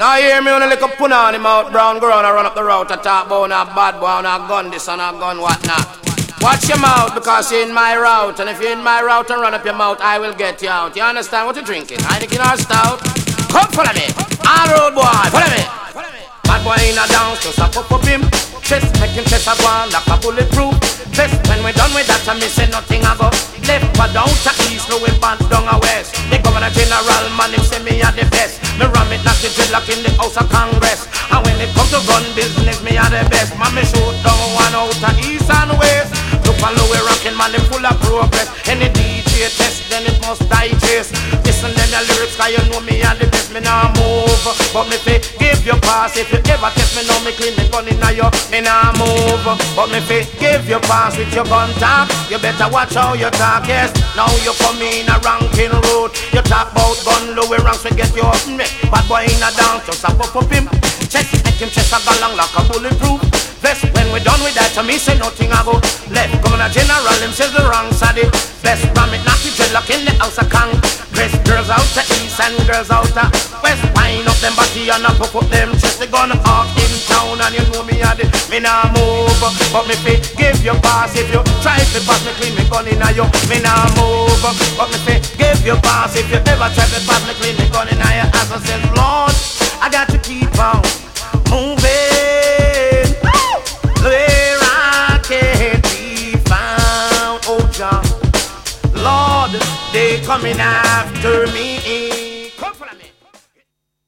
Now hear me on a little pun on him out, brown girl, and run up the route, I talk about a bad boy, and a gun this and a gun whatnot. Watch your mouth because you're in my route, and if you're in my route and run up your mouth, I will get you out. You understand what you're drinking? Heineken or stout? Come follow me, all road boy, follow me. Bad boy in a dance, just a pop up him. Chest, make him chest a go on like a bulletproof. Best when we done with that, I me say nothing I go. Left but down to east, no we band down a west. The governor general man, him say me are the best. Me ram it, knock it, dreadlock in the house of Congress. And when it come to gun business, me are the best. Man, me shoot down one out to east and west. Look and low we rockin', man, them full of progress. Any DJ test, then it must digest. Listen them your lyrics, cause you know me are the best. Me nah move, but me fi give you pass. If you ever test me, know me clean me gun inna you. Me nah move, but me fi give you pass with your gun talk. You better watch how you talk, yes. Now you come in a ranking road. You talk about gun, low ranks, we get you up. Bad boy in a dance, just a pop up him. Chest, make him chest a go long like a bulletproof. Best when we done with that, to me say nothing I go. Left governor general, him says the wrong side. Best ram it, knock it, dreadlock in the house of Congress. Girls out to east and girls out to west. Wind up them body and a pop up them chest. They gonna walk in town and you know me a the. Me nah move, but me fi give you pass. If you try to pass me clean, me gun inna you. Me nah move, but me fi give you pass. If you ever try to pass me clean, me gun inna you. As I said, Lord, I got to keep on moving. Where I can't be found, oh John, Lord, they coming after me.